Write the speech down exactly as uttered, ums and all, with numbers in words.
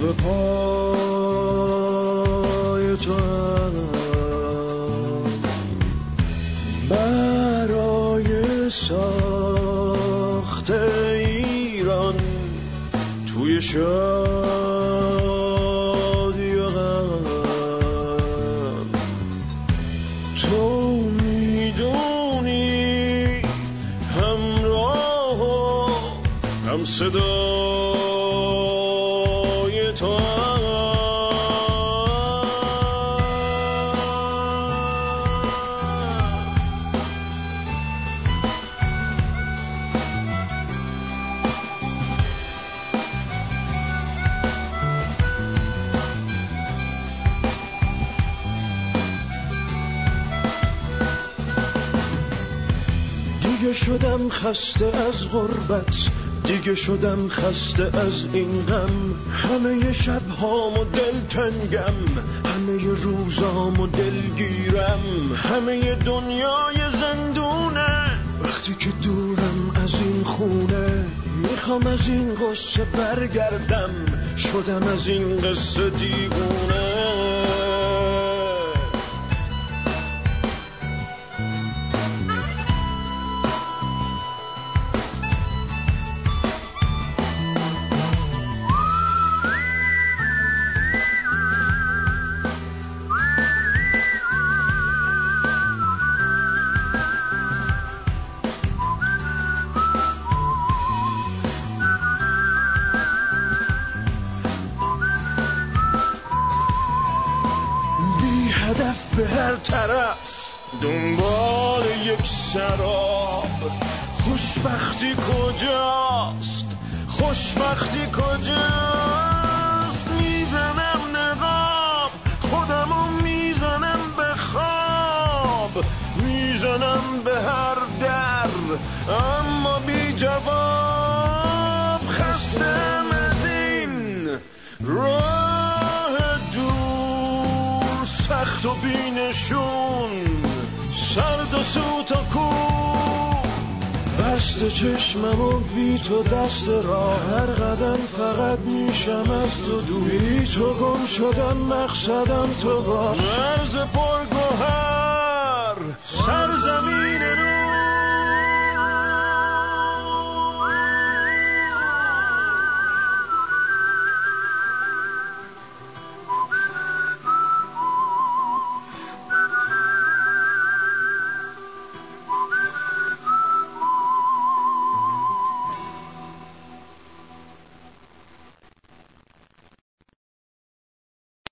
به پای تو برای ساخت ایران توی شادی و غم تو میدونی همراه و هم صدای تو دیگه شدم خسته از غربت، دیگه شدم خسته از این غم. همه شبهامو دلتنگم، همه روزامو دلگیرم. همه دنیای زندونه وقتی که دورم از این خونه. میخوام از این قصه برگردم، شدم از این قصه دیوونه. به هر طرف دنبال یک سراب. خوشبختی کجاست؟ خوشبختی کجاست؟ میزنم نقاب خودمو، میزنم به خواب، میزنم به هر در اما بی جواب. خستم از این راه دور، سخت و بینشون، سرد و سوت و کور. بسته چشمم و بی تو دست راه، هر قدم فقط میشم از تو دور. بی تو گم شدم، مقصدم تو باش. مرز پر